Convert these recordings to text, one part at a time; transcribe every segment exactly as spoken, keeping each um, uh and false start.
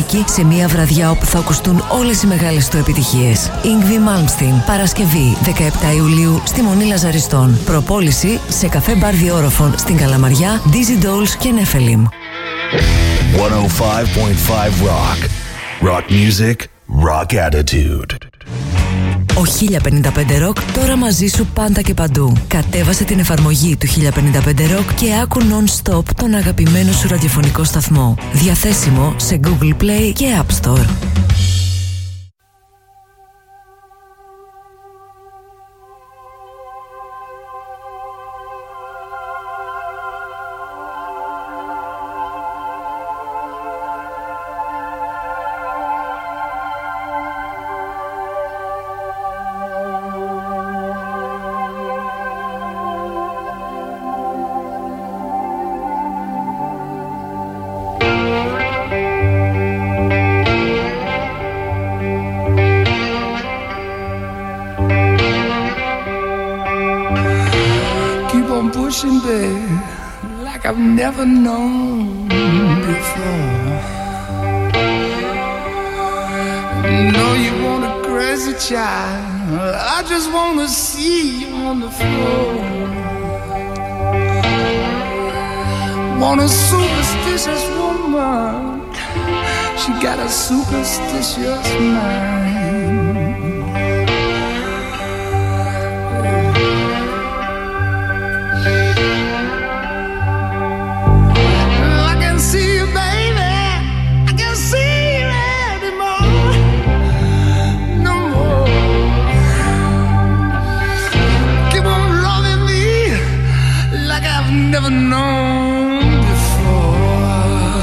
Θεσσαλονίκη σε μια βραδιά όπου θα ακουστούν όλες οι μεγάλες του επιτυχίες. Yngwie Malmsteen, Παρασκευή δεκαεπτά Ιουλίου στη Μονή Λαζαριστών. Προπόληση σε καφέ μπαρ Διόροφων στην Καλαμαριά, Dizzy Dolls και Nephilim. εκατόν πέντε κόμμα πέντε Rock. Rock music, rock attitude. Ο χίλια πενήντα πέντε Rock τώρα μαζί σου πάντα και παντού. Κατέβασε την εφαρμογή του χίλια πενήντα πέντε Rock και άκου non-stop τον αγαπημένο σου ραδιοφωνικό σταθμό. Διαθέσιμο σε Google Play και App Store. Never known before. No, you want a crazy child. I just want to see you on the floor. Want a superstitious woman. She got a superstitious mind. Never known before.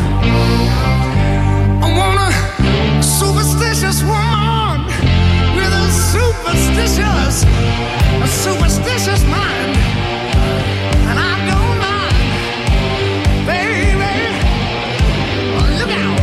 I want a superstitious woman with a superstitious, a superstitious mind, and I don't mind, baby. Look out.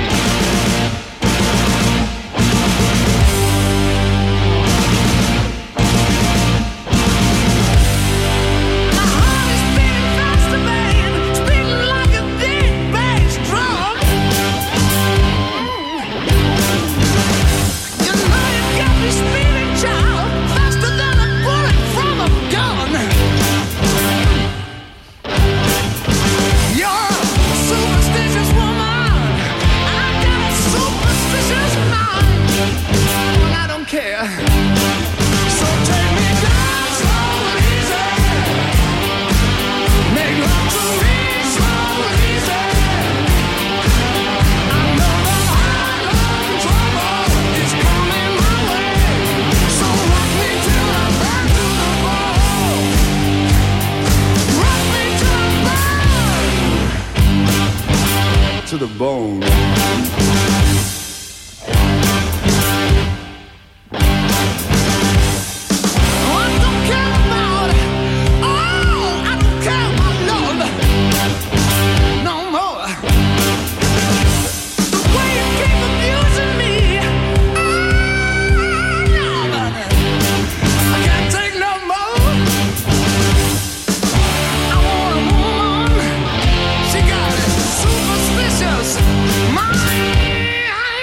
To the bone. My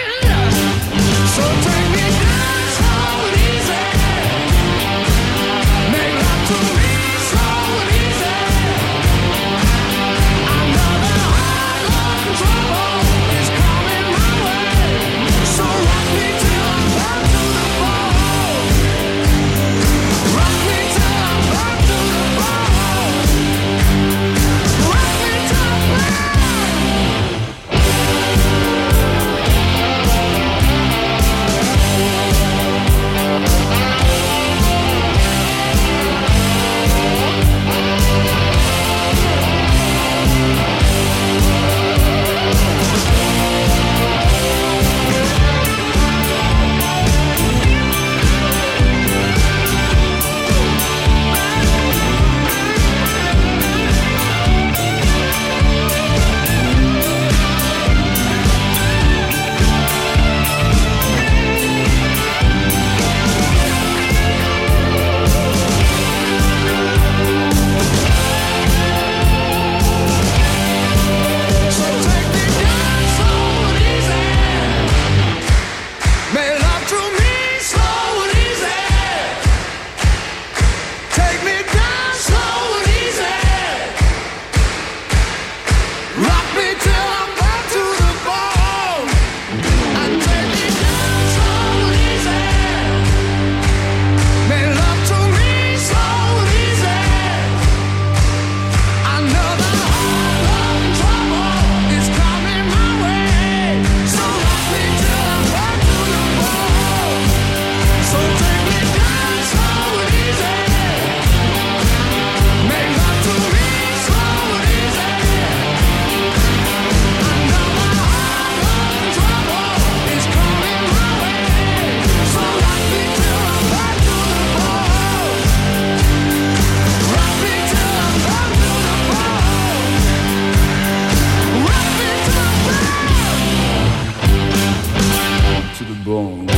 born.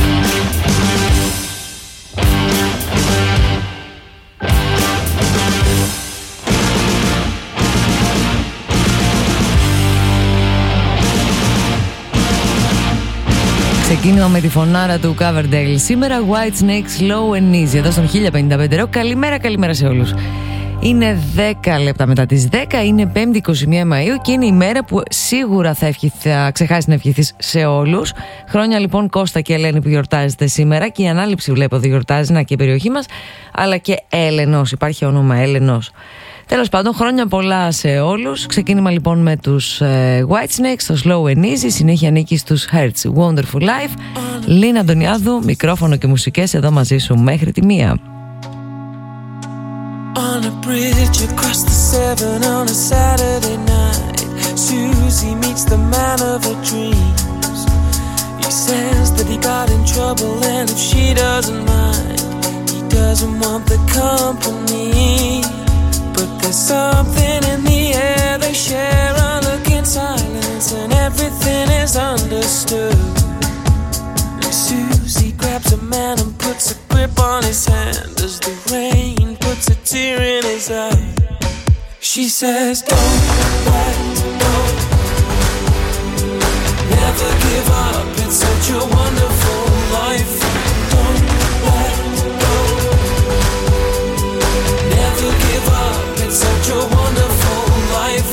Ξεκίνημα με τη φωνάρα του Coverdale. Σήμερα White Snake, Slow and Easy εδώ στον χίλια πενήντα πέντε Rock. Καλημέρα, καλημέρα σε όλους. Είναι δέκα λεπτά μετά τις δέκα, είναι πέμπτη εικοστή πρώτη Μαΐου και είναι η μέρα που σίγουρα θα, ευχηθ, θα ξεχάσει να ευχηθείς σε όλους. Χρόνια λοιπόν Κώστα και Ελένη που γιορτάζετε σήμερα, και η Ανάληψη βλέπω ότι γιορτάζει, να, και η περιοχή μας, αλλά και Έλενος, υπάρχει όνομα Έλενος. Τέλος πάντων, χρόνια πολλά σε όλους. Ξεκίνημα λοιπόν με τους ε, White Snakes, το Slow and Easy. Συνέχεια ανήκει στους Hertz, Wonderful Life. Λίνα Αντωνιάδου, μικρόφωνο και μουσικές εδώ μαζί σου μέχρι τη μία. On a bridge across the Severn on a Saturday night, Susie meets the man of her dreams. He says that he got in trouble and if she doesn't mind, he doesn't want the company. But there's something in the air, they share a look in silence and everything is understood. And Susie grabs a man and puts a grip on his hand as the rain puts a tear in his eye. She says, don't let go, never give up, it's such a wonderful life. Don't let go, never give up, it's such a wonderful life.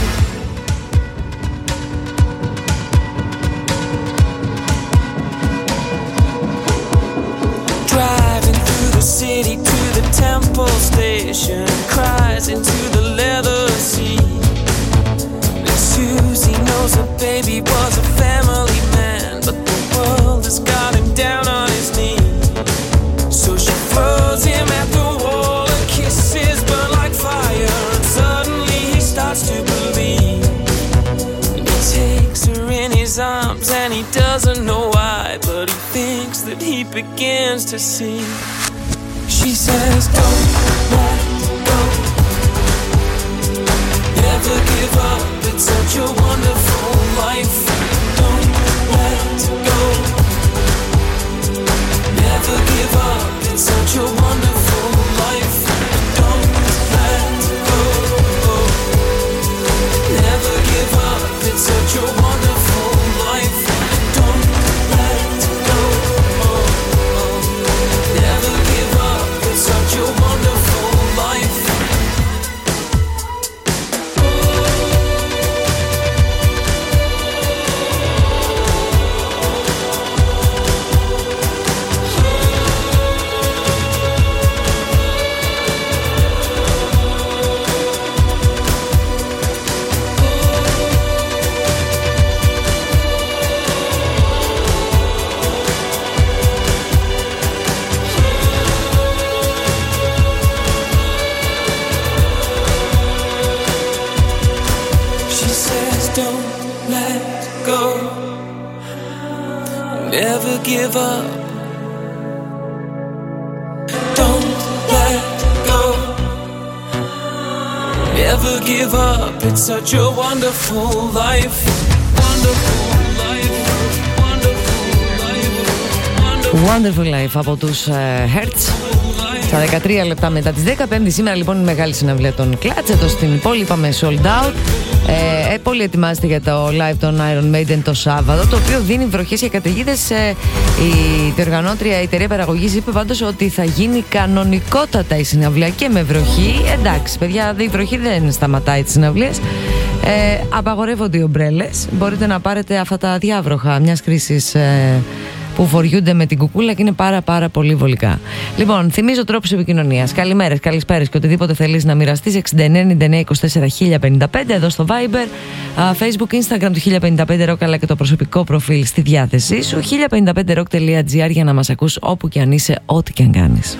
Driving through the city to the Temple Station, cries into the leather seat. And Susie knows her baby was a family man, but the world has got him down on his knee. So she throws him at the wall and kisses burn like fire, and suddenly he starts to believe. And he takes her in his arms and he doesn't know why, but he thinks that he begins to see. She says, don't let go, never give up, it's such a wonderful life. Don't let go, never give up, it's such a wonderful life. Don't let go, never give up, it's such a wonderful life. Don't let go, never give up, it's such a wonderful life. She says, don't let go, never give up. Don't let go, never give up, it's such a wonderful life. Wonderful life, wonderful life, Wonderful Life από τους uh, Hertz. Στα δεκατρία λεπτά μετά τις δέκα, Πέμπτη σήμερα λοιπόν η μεγάλη συναυλία των Clutch εδώ στην πόλη, είπαμε sold out. Ε, ε, πολύ ετοιμάζεται για το live των Iron Maiden το Σάββατο, το οποίο δίνει βροχές και καταιγίδες. Ε, η διοργανώτρια, η εταιρεία παραγωγής, είπε πάντως ότι θα γίνει κανονικότατα η συναυλία και με βροχή. Εντάξει παιδιά, η βροχή δεν σταματάει τις συναυλίες. Ε, απαγορεύονται οι ομπρέλες. Μπορείτε να πάρετε αυτά τα διάβροχα μιας κρίσης ε, που φοριούνται με την κουκούλα και είναι πάρα πάρα πολύ βολικά. Λοιπόν, θυμίζω τρόπους επικοινωνίας. Καλημέρες, καλησπέρες και οτιδήποτε θέλεις να μοιραστείς. εξήντα εννέα ενενήντα εννέα είκοσι τέσσερα χίλια πενήντα πέντε εδώ στο Viber, Facebook, Instagram του χίλια πενήντα πέντε Rock, αλλά και το προσωπικό προφίλ στη διάθεσή σου. χίλια πενήντα πέντε rock τελεία gr για να μας ακούς όπου και αν είσαι, ό,τι και αν κάνεις.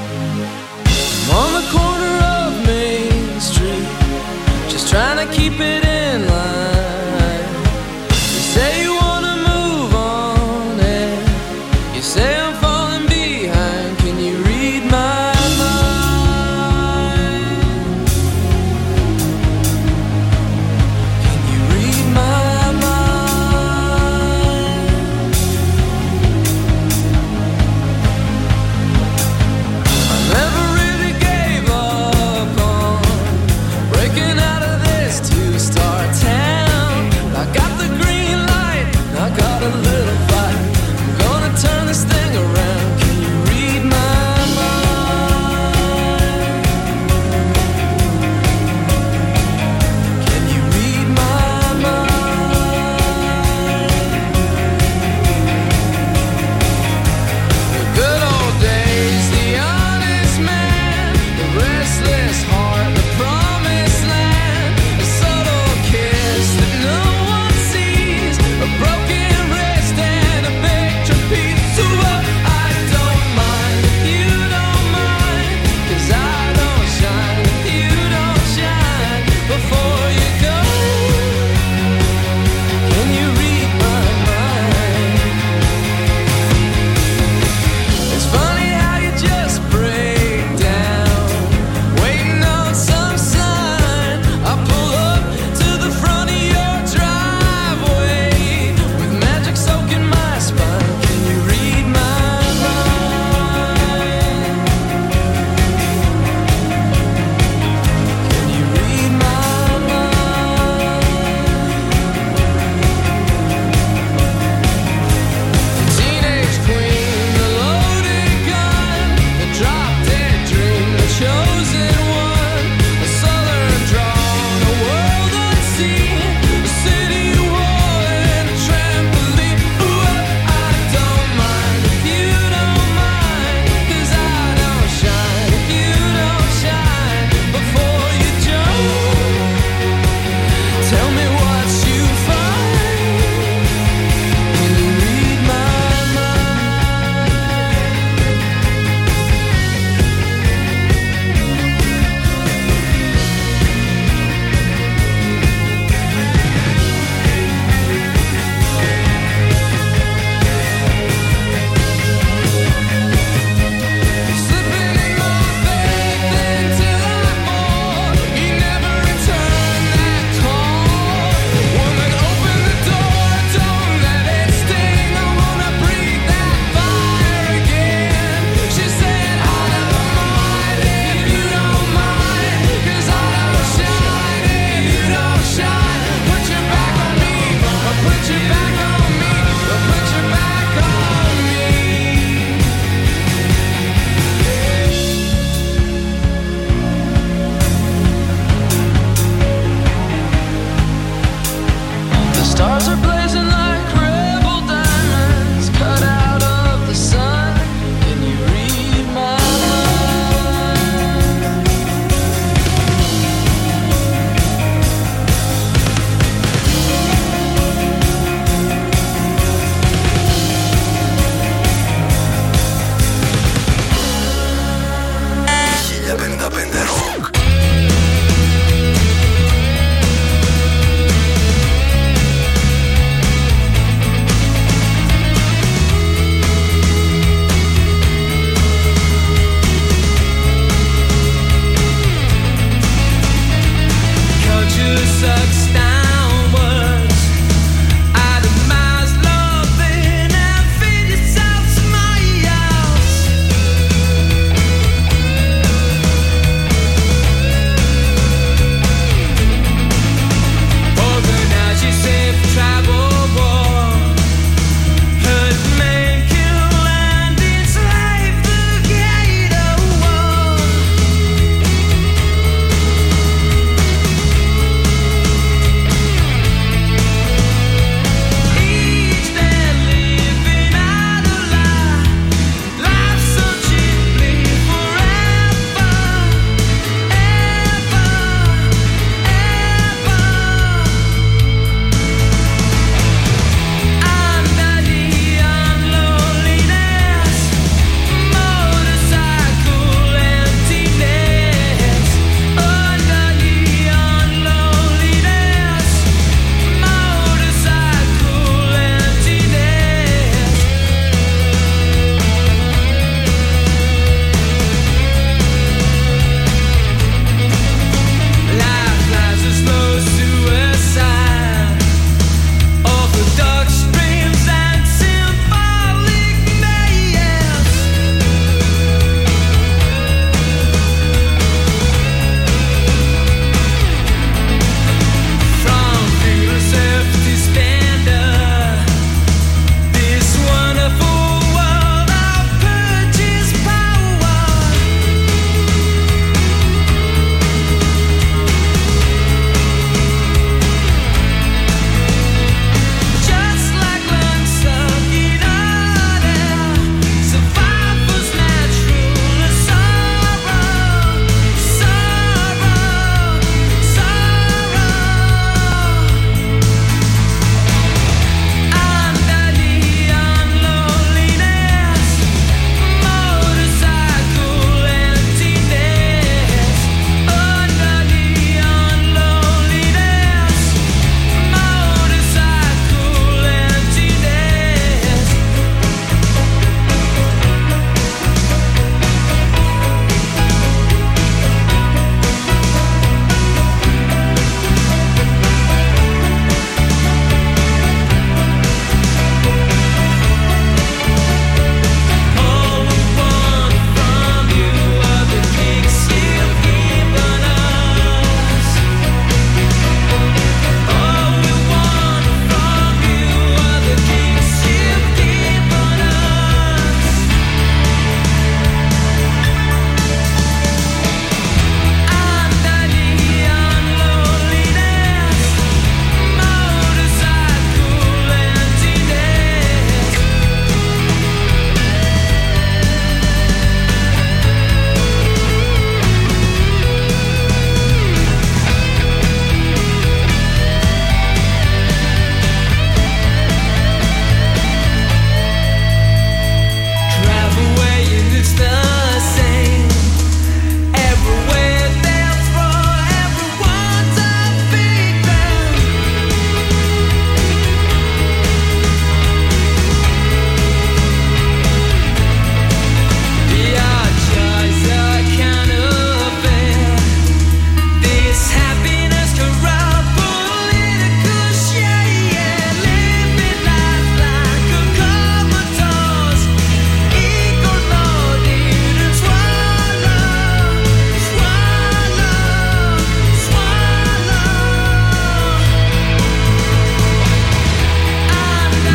Trying to keep it in line. You say you wanna move on, and you say I'm falling behind. Can you read my mind? Can you read my mind?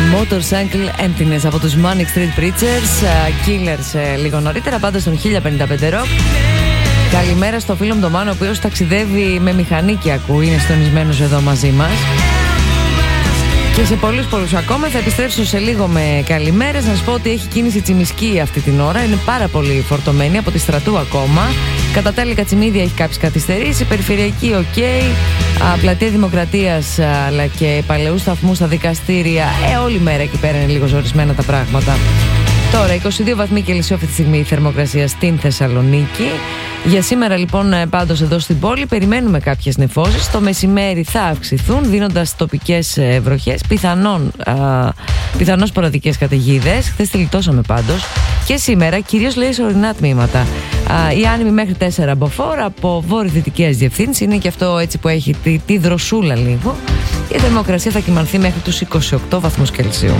Motorcycle Emptiness από τους Manic Street Preachers, uh, Killers uh, λίγο νωρίτερα, πάντως στον χίλια πενήντα πέντε Rock. Καλημέρα στο φίλο μου τον Μάνο, ο οποίος ταξιδεύει με μηχανή και ακούει, είναι στονισμένος εδώ μαζί μας. Και σε πολλούς πολλούς ακόμα. Θα επιστρέψω σε λίγο με καλημέρες. Να σας πω ότι έχει κίνηση Τσιμισκή αυτή την ώρα. Είναι πάρα πολύ φορτωμένη, από τη Στρατού ακόμα. Κατά τέλη Κατσιμίδια έχει κάποιες καθυστερήσεις. Περιφερειακή οκ. Okay. Πλατεία Δημοκρατίας αλλά και παλαιούς σταθμούς στα δικαστήρια. Ε, όλη μέρα εκεί πέρα είναι λίγο ζορισμένα τα πράγματα. Τώρα είκοσι δύο βαθμοί Κελσίου αυτή τη στιγμή η θερμοκρασία στην Θεσσαλονίκη. Για σήμερα λοιπόν πάντως εδώ στην πόλη περιμένουμε κάποιες νεφώσεις. Το μεσημέρι θα αυξηθούν δίνοντας τοπικές βροχές, πιθανόν, α, πιθανώς σποραδικές καταιγίδες. Χθες τη λιτώσαμε πάντως. Και σήμερα κυρίως λέει σε ορεινά τμήματα. Α, η άνεμη μέχρι τέσσερα μποφόρ από βόρειο-δυτικές διευθύνσεις. Είναι και αυτό έτσι που έχει τη, τη δροσούλα λίγο. Η θερμοκρασία θα κυμανθεί μέχρι τους είκοσι οκτώ βαθμούς Κελσίου.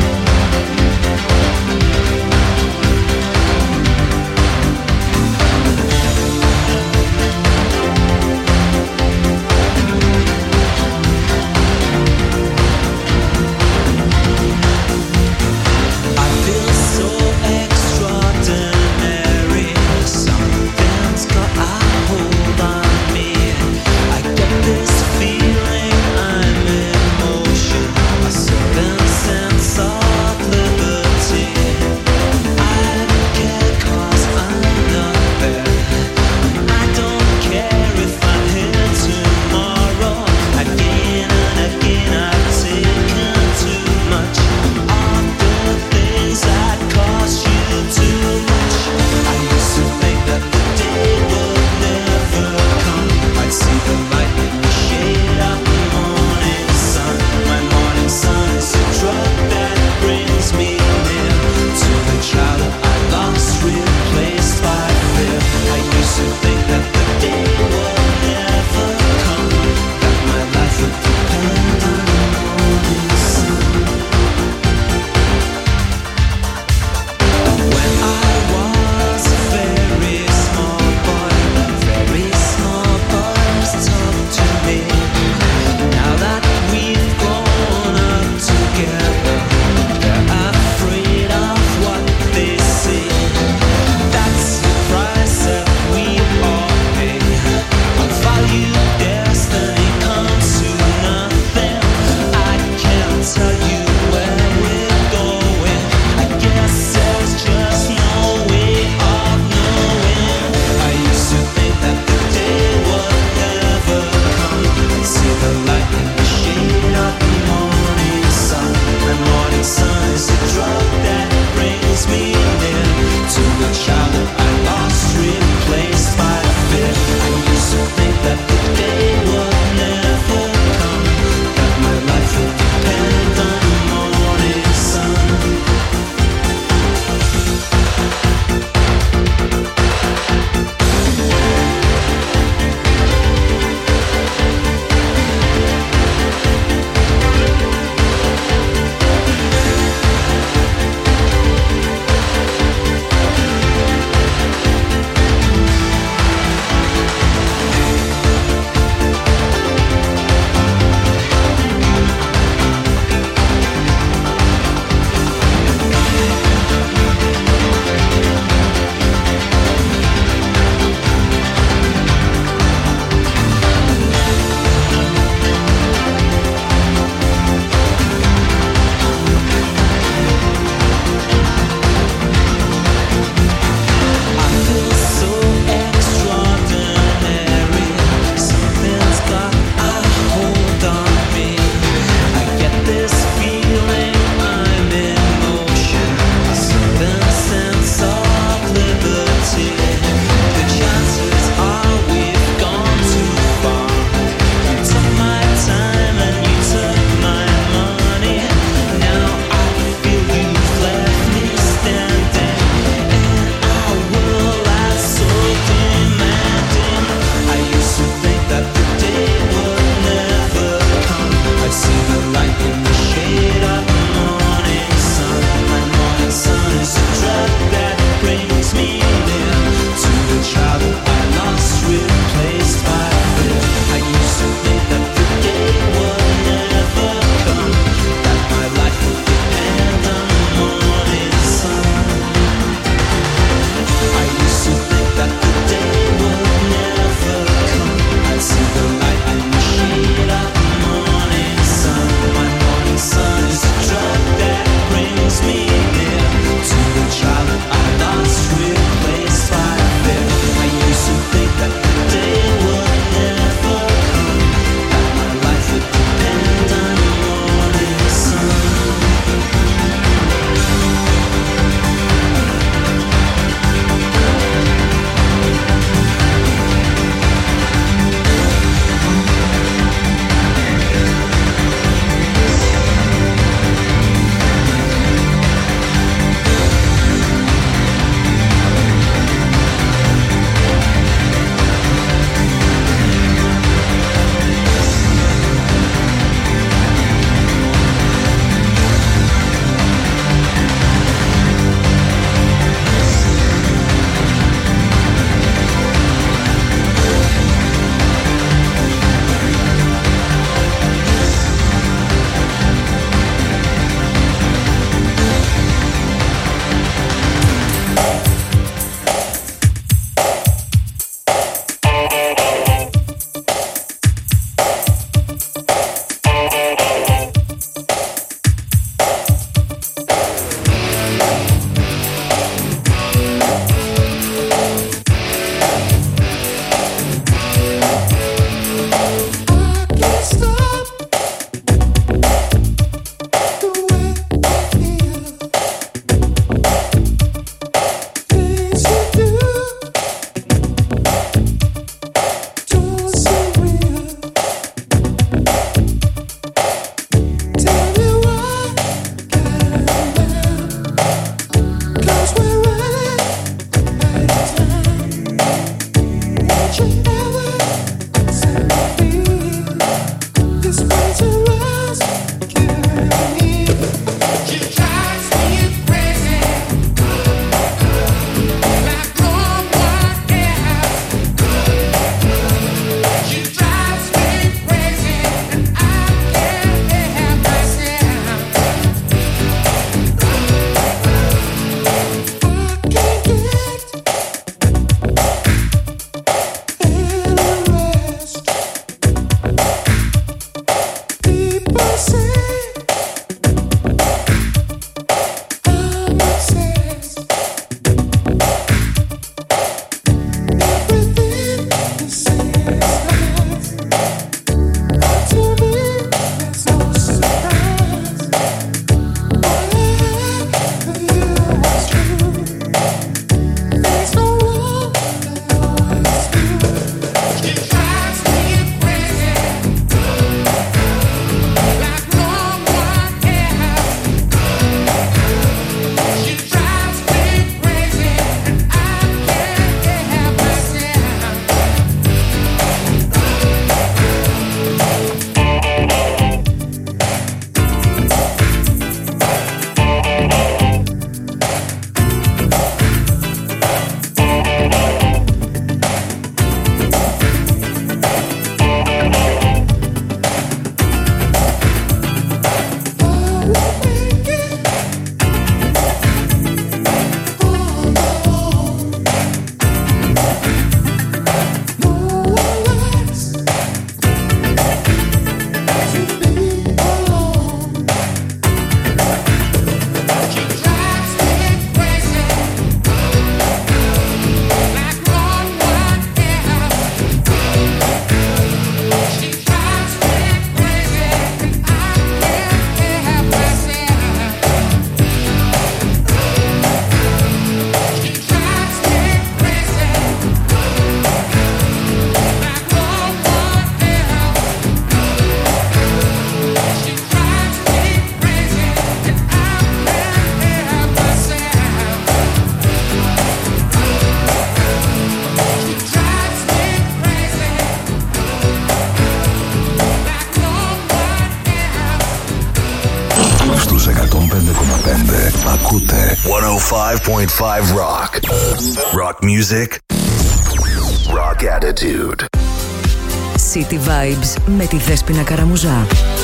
κόμμα πέντε. Ακούτε εκατόν πέντε κόμμα πέντε Rock. Rock music. Rock attitude. City Vibes με τη Δέσποινα Καραμουζά.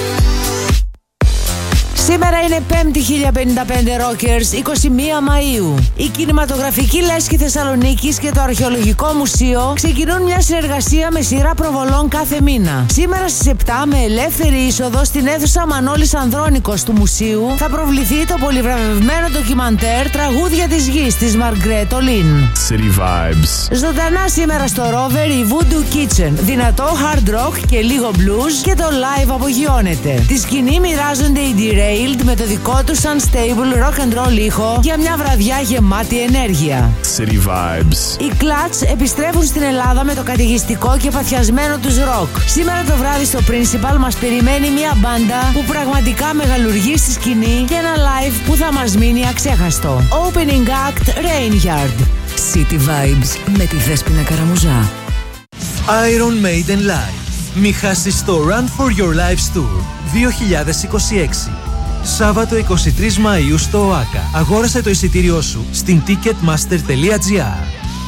Σήμερα είναι Πέμπτη χίλια πενήντα πέντε Rockers, είκοσι μία Μαΐου. Η Κινηματογραφική Λέσχη Θεσσαλονίκης και το Αρχαιολογικό Μουσείο ξεκινούν μια συνεργασία με σειρά προβολών κάθε μήνα. Σήμερα στις επτά, με ελεύθερη είσοδο στην αίθουσα Μανώλης Ανδρώνικος του Μουσείου, θα προβληθεί το πολυβραβευμένο ντοκιμαντέρ «Τραγούδια της Γης» της Μαργκρέτο Λιν. City Vibes. Ζωντανά σήμερα στο Rover η Voodoo Kitchen. Δυνατό hard rock και λίγο blues και το live απογειώνεται. Τη σκηνή μοιράζονται οι D-Ray με το δικό τους unstable rock and roll ήχο για μια βραδιά γεμάτη ενέργεια. City Vibes. Οι Clutch επιστρέφουν στην Ελλάδα με το καταιγιστικό και παθιασμένο τους rock. Σήμερα το βράδυ στο Principal μας περιμένει μια μπάντα που πραγματικά μεγαλουργεί στη σκηνή και ένα live που θα μας μείνει αξέχαστο. Opening act Rainyard. City Vibes με τη Δέσποινα Καραμουζά. Iron Maiden Live. Μη χάσεις το Run for Your Lives Tour δύο χιλιάδες είκοσι έξι. Σάββατο εικοστή τρίτη Μαΐου στο ΟΑΚΑ. Αγόρασε το εισιτήριό σου στην ticketmaster τελεία gr.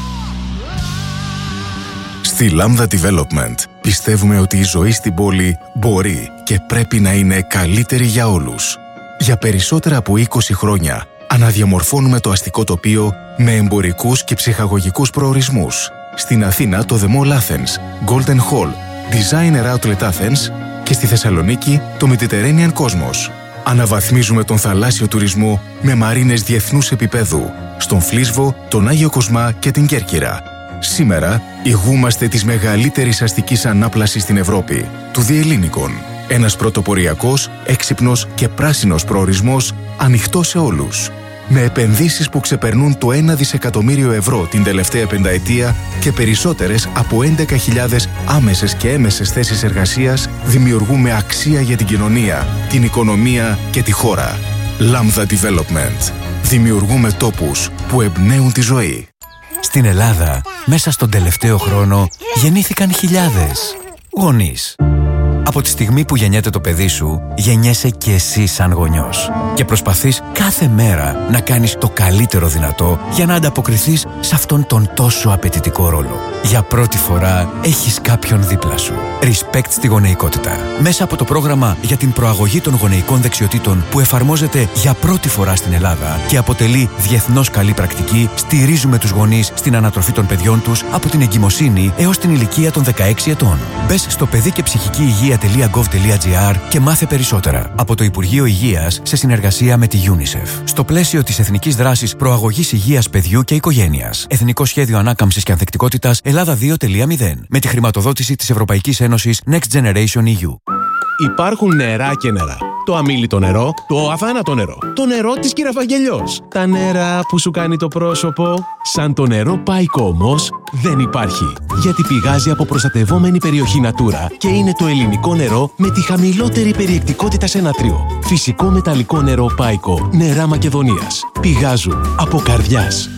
Στη Lambda Development πιστεύουμε ότι η ζωή στην πόλη μπορεί και πρέπει να είναι καλύτερη για όλους. Για περισσότερα από είκοσι χρόνια αναδιαμορφώνουμε το αστικό τοπίο με εμπορικούς και ψυχαγωγικούς προορισμούς. Στην Αθήνα το The Mall Athens, Golden Hall, Designer Outlet Athens και στη Θεσσαλονίκη το Mediterranean Cosmos. Αναβαθμίζουμε τον θαλάσσιο τουρισμό με μαρίνες διεθνούς επίπεδου στον Φλίσβο, τον Άγιο Κοσμά και την Κέρκυρα. Σήμερα ηγούμαστε της μεγαλύτερης αστικής ανάπλασης στην Ευρώπη, του Διελλήνικων. Ένας πρωτοποριακός, έξυπνος και πράσινος προορισμός ανοιχτός σε όλους. Με επενδύσεις που ξεπερνούν το ένα δισεκατομμύριο ευρώ την τελευταία πενταετία και περισσότερες από έντεκα χιλιάδες άμεσες και έμεσες θέσεις εργασίας, δημιουργούμε αξία για την κοινωνία, την οικονομία και τη χώρα. Lambda Development. Δημιουργούμε τόπους που εμπνέουν τη ζωή. Στην Ελλάδα, μέσα στον τελευταίο χρόνο, γεννήθηκαν χιλιάδες γονείς. Από τη στιγμή που γεννιέται το παιδί σου, γεννιέσαι και εσύ σαν γονιός. Και προσπαθείς κάθε μέρα να κάνεις το καλύτερο δυνατό για να ανταποκριθείς σε αυτόν τον τόσο απαιτητικό ρόλο. Για πρώτη φορά έχεις κάποιον δίπλα σου. Respect στη γονεϊκότητα. Μέσα από το πρόγραμμα για την προαγωγή των γονεϊκών δεξιοτήτων που εφαρμόζεται για πρώτη φορά στην Ελλάδα και αποτελεί διεθνώς καλή πρακτική, στηρίζουμε τους γονείς στην ανατροφή των παιδιών τους από την εγκυμοσύνη έως την ηλικία των δεκαέξι ετών. Μπες στο παιδί και ψυχική υγεία τελεία γκοβ τελεία τζι άρ και μάθε περισσότερα από το Υπουργείο Υγείας σε συνεργασία με τη UNICEF. Στο πλαίσιο της Εθνικής Δράσης Προαγωγής Υγείας Παιδιού και Οικογένειας. Εθνικό Σχέδιο Ανάκαμψης και Ανθεκτικότητας Ελλάδα δύο τελεία μηδέν. Με τη χρηματοδότηση της Ευρωπαϊκής Ένωσης Next Generation ι γιου. Υπάρχουν νερά και νερά. Το αμίλητο νερό, το αθάνατο νερό, το νερό της Κυραφαγγελιός. Τα νερά που σου κάνει το πρόσωπο. Σαν το νερό Πάικο όμως δεν υπάρχει. Γιατί πηγάζει από προστατευόμενη περιοχή Natura και είναι το ελληνικό νερό με τη χαμηλότερη περιεκτικότητα σε νατρίο. Φυσικό μεταλλικό νερό Πάικο, νερά Μακεδονίας. Πηγάζουν από καρδιάς.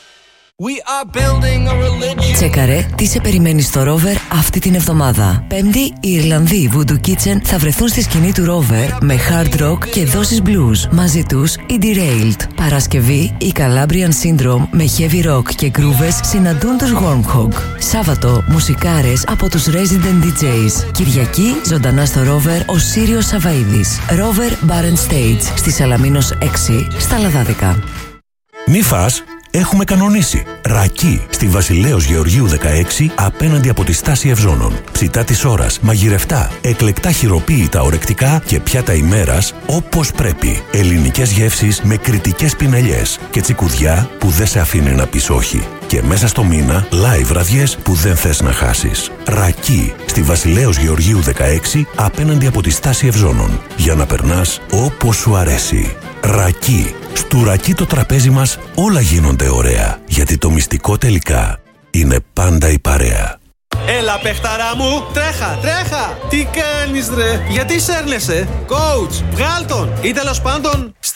Τσέκαρε τι σε περιμένει στο Rover αυτή την εβδομάδα. Πέμπτη, οι Ιρλανδοί Voodoo Kitchen θα βρεθούν στη σκηνή του Rover με hard rock και δόσεις blues. Μαζί τους οι Derailed. Παρασκευή, οι Calabrian Syndrome με heavy rock και grooves συναντούν τους Wormhog. Σάββατο, μουσικάρες από τους Resident ντι τζέις. Κυριακή, ζωντανά στο Rover ο Σύριος Σαβαΐδης. Rover Bar and Stage στη Σαλαμίνος έξι στα Λαδάδικα. Μη φας, έχουμε κανονίσει. Ρακί στη Βασιλέως Γεωργίου δεκαέξι απέναντι από τη στάση Ευζώνων. Ψητά της ώρας, μαγειρευτά, εκλεκτά χειροποίητα ορεκτικά και πιάτα ημέρας όπως πρέπει. Ελληνικές γεύσεις με κριτικές πινελιές και τσικουδιά που δεν σε αφήνει να πεις όχι. Και μέσα στο μήνα, live βραδιές που δεν θες να χάσεις. Ρακί στη Βασιλέως Γεωργίου δεκαέξι απέναντι από τη στάση Ευζώνων. Για να περνάς όπως σου αρέσει. Ρακί. Στου Ρακί το τραπέζι μας όλα γίνονται ωραία. Γιατί το μυστικό τελικά είναι πάντα η παρέα. Έλα παιχταρά μου, τρέχα, τρέχα. Τι κάνεις ρε, γιατί σέρνεσαι? Coach, βγάλ τον. Ή τέλος πάντων, στείλ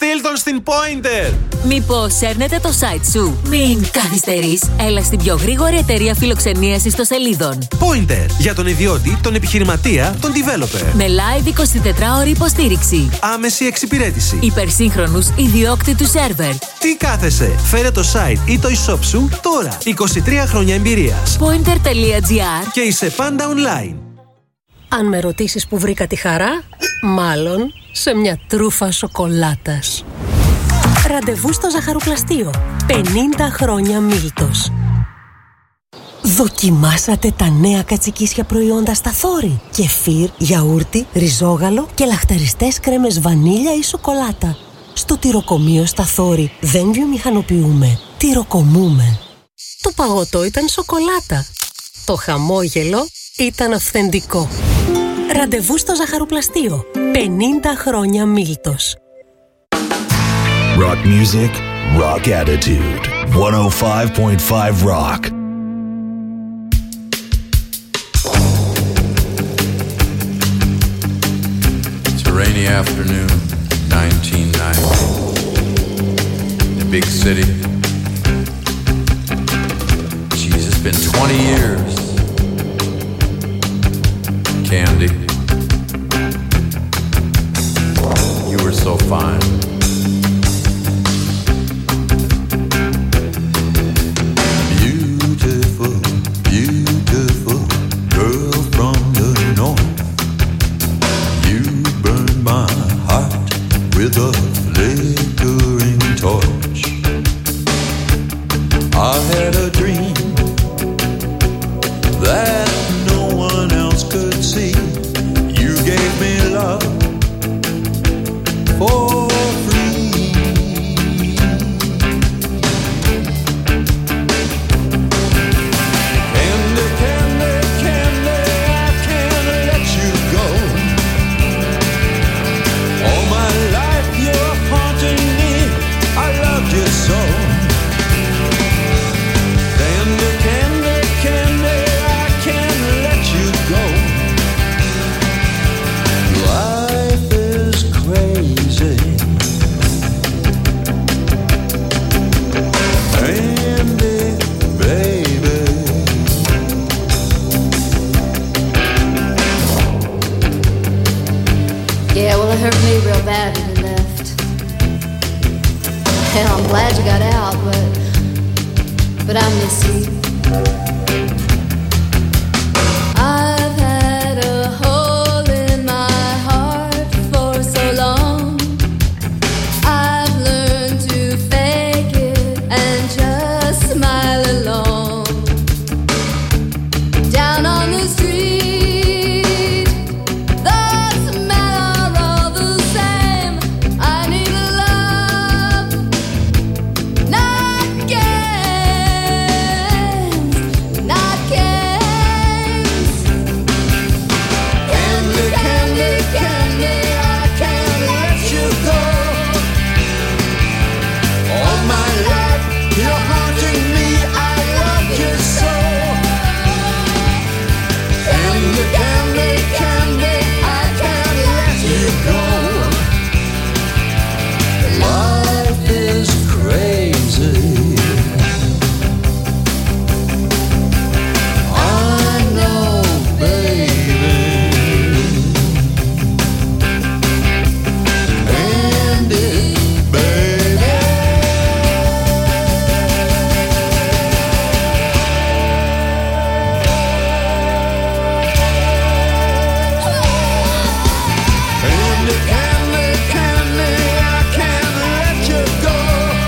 Στείλ τον στην Pointer. Μήπως σέρνετε το site σου? Μην καθυστερείς. Έλα στην πιο γρήγορη εταιρεία φιλοξενίας ιστοσελίδων. Pointer. Για τον ιδιώτη, τον επιχειρηματία, τον developer. Με live εικοσιτετράωρη υποστήριξη. Άμεση εξυπηρέτηση. Υπερσύγχρονους ιδιόκτητους σερβερ. Τι κάθεσαι? Φέρε το site ή το e-shop σου τώρα. είκοσι τρία χρόνια εμπειρίας. Pointer.gr. Και είσαι πάντα online. Αν με ρωτήσεις που βρήκα τη χαρά, μάλλον σε μια τρούφα σοκολάτας. Ραντεβού στο ζαχαρουπλαστείο. πενήντα χρόνια Μίλτος. Δοκιμάσατε τα νέα κατσικίσια προϊόντα στα Θόρη. Κεφίρ, γιαούρτι, ριζόγαλο και λαχταριστές κρέμες βανίλια ή σοκολάτα. Στο τυροκομείο στα Θόρη δεν βιομηχανοποιούμε, τυροκομούμε. Το παγωτό ήταν σοκολάτα. Το χαμόγελο ήταν αυθεντικό. Ραντεβού στο ζαχαρουπλαστείο. πενήντα χρόνια Μίλτος. Rock music, rock attitude. εκατόν πέντε κόμμα πέντε Rock. It's a rainy afternoon, nineteen ninety. In a big city. Geez, it's been twenty years. Candy, you were so fine. Beautiful, beautiful girl from the north. You burned my heart with a flickering torch. I had a dream that no one else could see. You gave me love for free. Candy, candy, candy, I can't let you go. All my life you're haunting me, I loved you so. Candy, candy, candy, I can't let you go. Life is crazy. Candy, baby. Yeah, well, it hurt me real bad when you left. Hell, I'm glad you got out, but but I miss you. I've had a hole in my heart for so long. I've learned to fake it and just smile along. Down on the street, the smell are all the same. I need a love, not games, not games. Candy, candy, candy, I can't let you go. All my life you're haunting me, I love you so. Candy, candy, candy, I can't let you go. Life is crazy. I know, baby. Candy, baby. Candy, candy, candy, I can't let you go.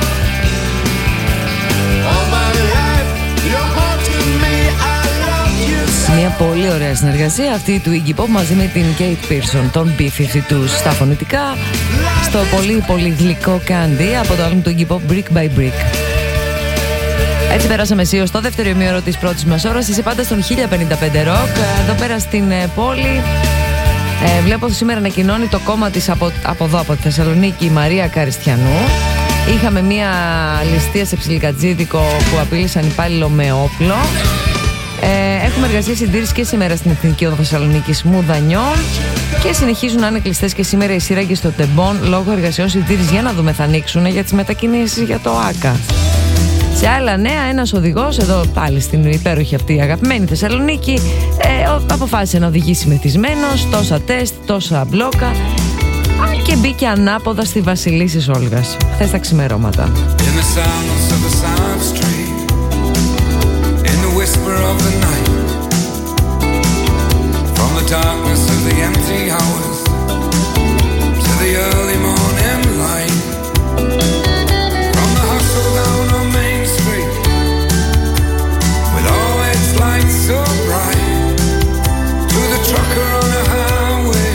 All my life you're haunting me, I love you so. Μια πολύ ωραία συνεργασία αυτή του Iggy Pop μαζί με την Kate Pearson, τον μπι φιφτί τού στα φωνητικά, στο πολύ πολύ γλυκό Candy από το άλμπουμ του Iggy Pop Brick by Brick. Έτσι περάσαμε εσύ στο δεύτερο ημίωρο της πρώτης μας ώρας. Είσαι πάντα στον χίλια πενήντα πέντε Rock, εδώ πέρα στην ε, πόλη. Ε, βλέπω σήμερα ανακοινώνει το κόμμα της από, από εδώ, από τη Θεσσαλονίκη, η Μαρία Καριστιανού. Είχαμε μια ληστεία σε Ψιλικατζίδικο που απείλησαν υπάλληλο με όπλο. Ε, έχουμε εργασία συντήρηση και σήμερα στην Εθνική Όδο Θεσσαλονίκης Μουδανιών και συνεχίζουν να είναι κλειστές και σήμερα οι σύραγγες στο Τεμπόν λόγω εργασιών συντήρησης. Για να δούμε, θα ανοίξουν για τις μετακινήσεις για το ΆΚΑ. Σε άλλα νέα, ένας οδηγός εδώ πάλι στην υπέροχη αυτή αγαπημένη Θεσσαλονίκη ε, αποφάσισε να οδηγήσει μεθυσμένος, τόσα τεστ, τόσα μπλόκα και μπήκε ανάποδα στη Βασιλίσσης Όλγας χθες τα ξημερώματα. Whisper of the night, from the darkness of the empty hours to the early morning light, from the hustle down on Main Street with all its lights so bright, to the trucker on a highway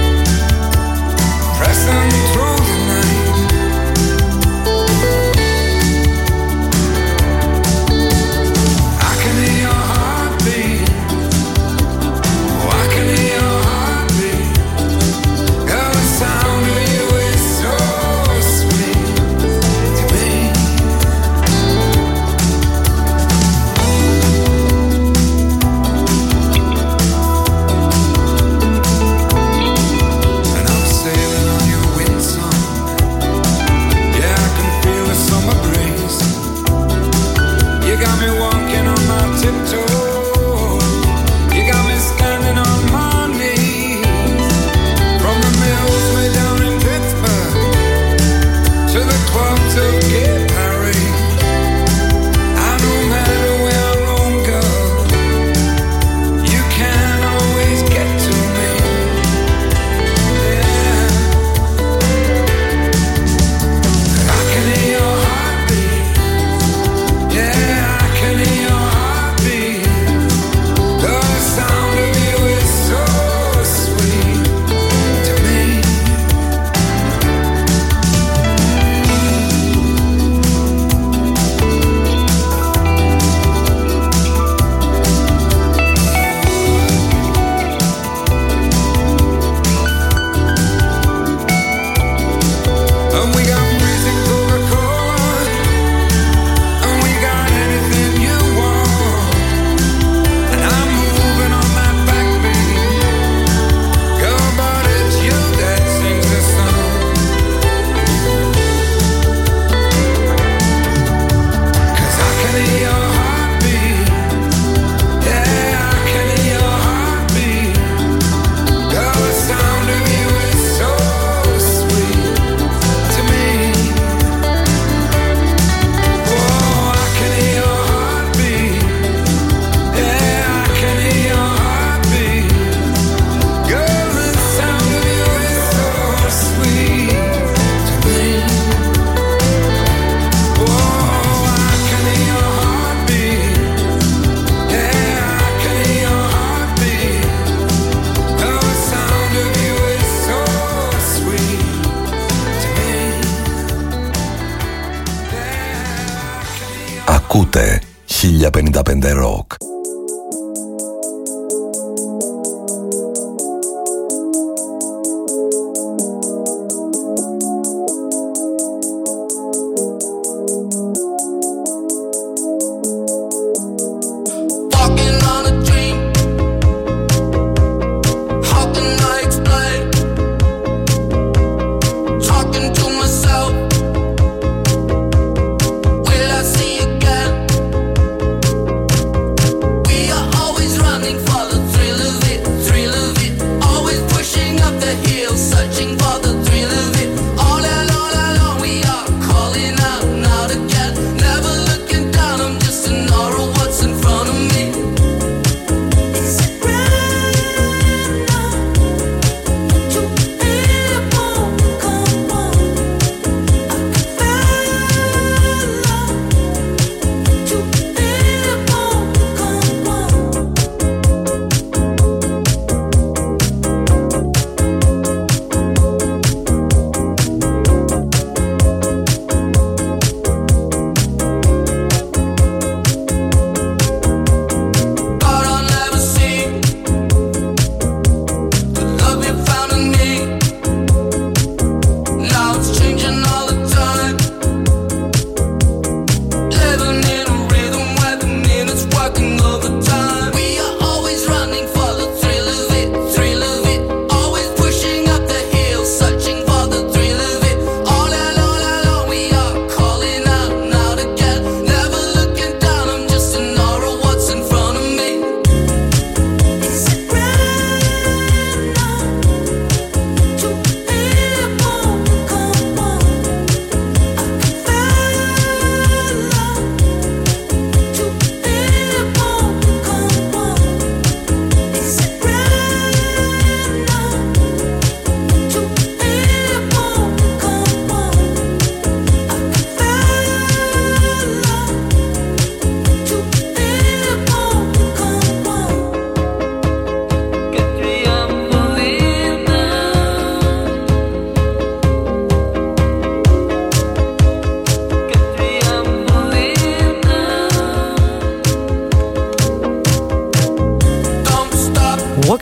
pressing through the night. Ακούτε χίλια πενήντα πέντε Rock. Will I see again?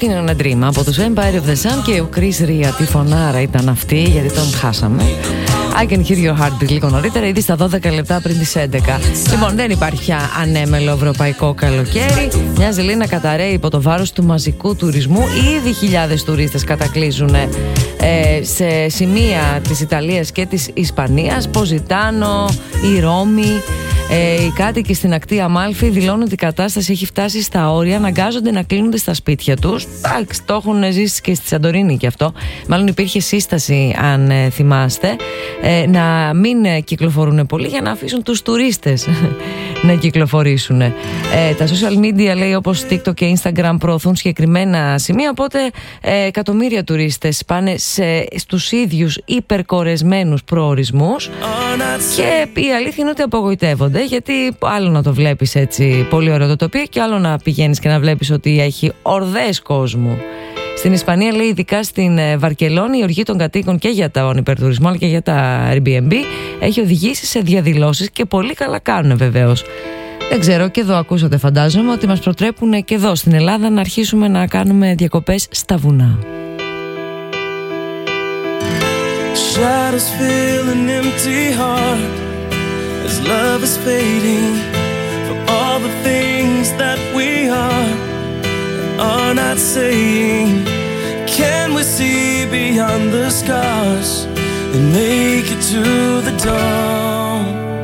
Walking on a Dream από τους Empire of the Sun και ο Chris Ria. Τι φωνάρα ήταν αυτή, γιατί τον χάσαμε. I can hear your heartbeat λίγο νωρίτερα, ήδη στα δώδεκα λεπτά πριν τις έντεκα. Λοιπόν, δεν υπάρχει πια ανέμελο ευρωπαϊκό καλοκαίρι. Μια ζελίνα καταραίει υπό το βάρος του μαζικού τουρισμού. Ήδη χιλιάδες τουρίστες κατακλείζουν ε, σε σημεία της Ιταλίας και της Ισπανίας. Ποζιτάνο, η Ρώμη. Ε, οι κάτοικοι στην ακτή Αμάλφη δηλώνουν ότι η κατάσταση έχει φτάσει στα όρια, αναγκάζονται να κλείνονται στα σπίτια τους. Εντάξει, το έχουν ζήσει και στη Σαντορίνη και αυτό. Μάλλον υπήρχε σύσταση, αν ε, θυμάστε, ε, να μην ε, κυκλοφορούν πολύ για να αφήσουν τους τουρίστες να κυκλοφορήσουν. Ε, τα social media, λέει, όπως TikTok και Instagram προωθούν συγκεκριμένα σημεία, οπότε ε, εκατομμύρια τουρίστες πάνε σε, στους ίδιους υπερκορεσμένους προορισμούς και η αλήθεια είναι ότι απογοητεύονται. Γιατί άλλο να το βλέπεις έτσι πολύ ωραίο το τοπίο και άλλο να πηγαίνεις και να βλέπεις ότι έχει ορδές κόσμου. Στην Ισπανία, λέει, ειδικά στην Βαρκελόνη, η οργή των κατοίκων και για τον υπερτουρισμό αλλά και για τα Airbnb έχει οδηγήσει σε διαδηλώσεις και πολύ καλά κάνουν βεβαίως. Δεν ξέρω, και εδώ ακούσατε φαντάζομαι ότι μας προτρέπουν και εδώ στην Ελλάδα να αρχίσουμε να κάνουμε διακοπές στα βουνά. Shadows fill an empty heart as love is fading for all the things that we are are not saying. Can we see beyond the scars and make it to the dawn?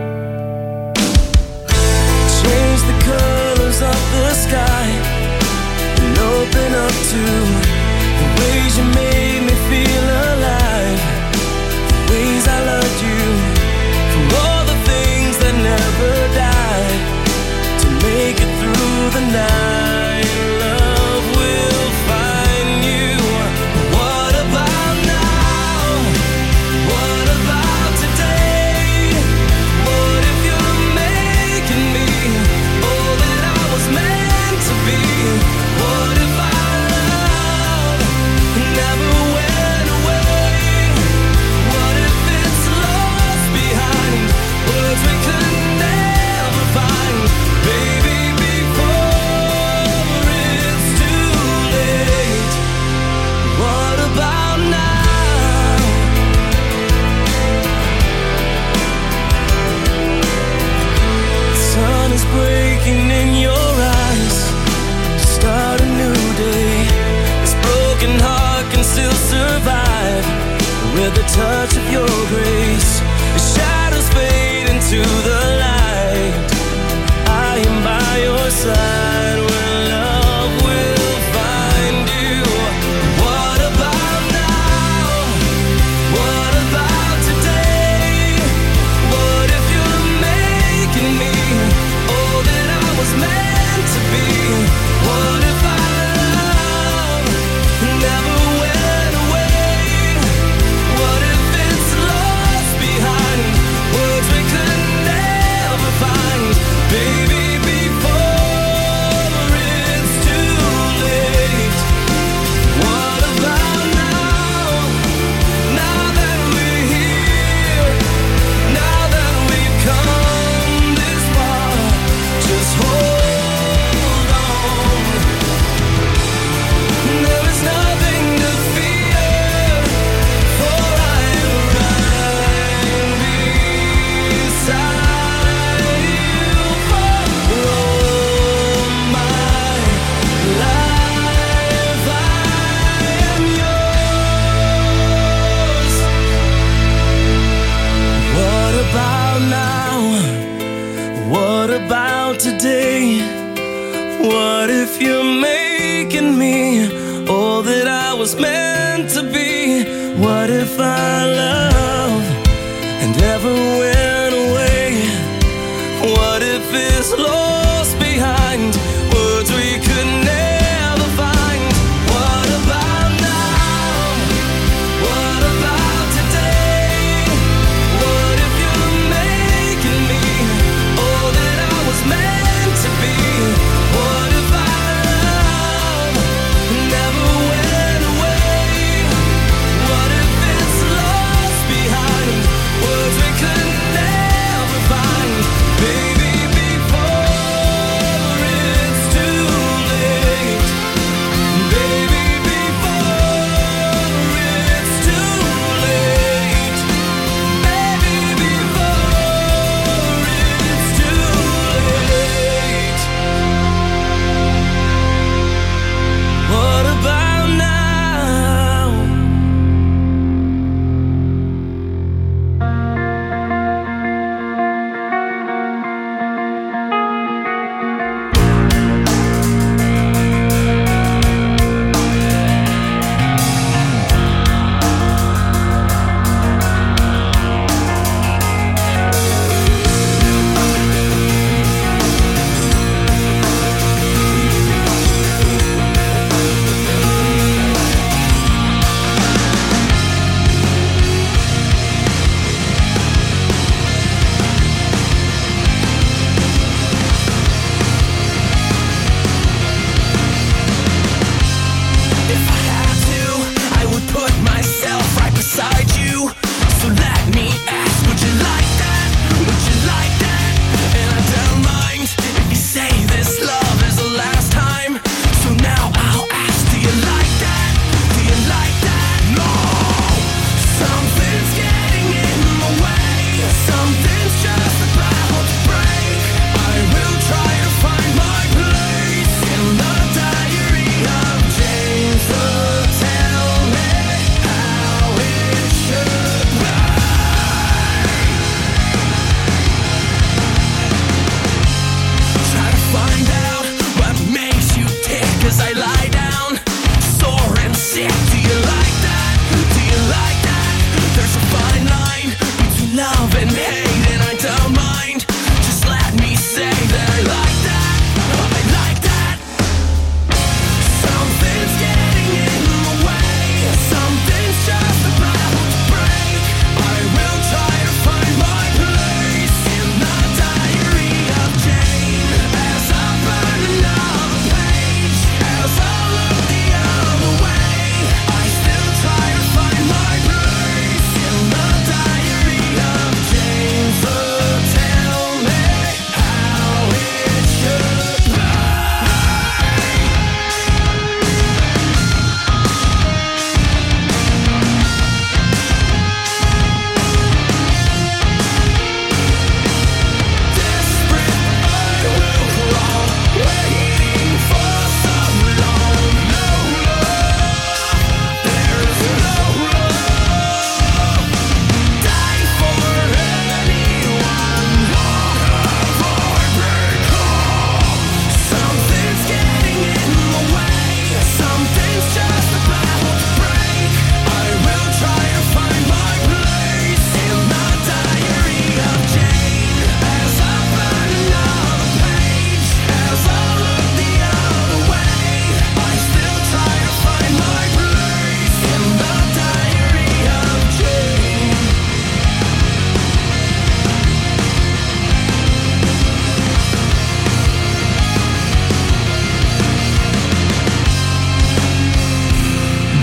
Change the colors of the sky and open up to the ways you made me feel alive, the ways I loved you, for all the things that never died, to make it through the night. Love will find you. What about now? What about today? What if you're making me all that I was meant to be? What if our love never went away? What if it's lost behind words we could never find? Baby, before it's too late. What about now? The sun is breaking in your eyes to start a new day. This broken heart can still survive with the touch of your grace. The shadows fade into the light. I am by your side when love will find you. What about now? What about today? What if you're making me all that I was meant to be? What if our love never went away? What if it's lost behind words we could never find? Baby, before it's too late. What about now? Now that we're here, now that we've come this far, just hold on. There is nothing to fear, for I am right beside you for all my life. I am yours. What about now? What about today? What if you're making me all that I was meant to be? What if our love and ever went away? What if it's lost behind words we could never find? What about now? What about today? What if you're making me all that I was meant to be? What if our love never went away? What if it's lost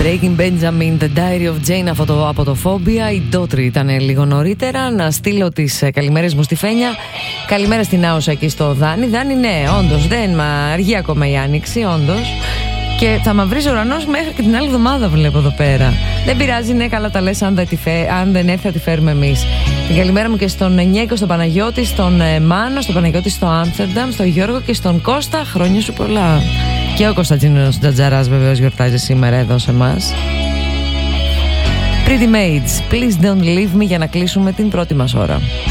Breaking Benjamin, The Diary of Jane από το, από το Phobia. Η Ντότρι ήταν λίγο νωρίτερα. Να στείλω τις καλημέρες μου στη Φένια. Καλημέρα στην Άουσα εκεί στο Δάνη. Δάνη, ναι, όντως, δεν μα αργεί ακόμα η άνοιξη, όντως. Και θα μαυρίζει ο ουρανός μέχρι και την άλλη εβδομάδα, βλέπω εδώ πέρα. Δεν πειράζει, ναι, καλά τα λες. Αν δεν, φε... αν δεν έρθει, θα τη φέρουμε εμείς. Την καλημέρα μου και στον Νιέκο, στον Παναγιώτη, στον ε, Μάνο, στον Παναγιώτη στο Άμστερνταμ, στον Γιώργο και στον Κώστα. Χρόνια σου πολλά. Και ο Κωνσταντίνος Τζατζαράς βεβαίως γιορτάζει σήμερα εδώ σε εμάς. Pretty Maids, Please Don't Leave Me, για να κλείσουμε την πρώτη μας ώρα.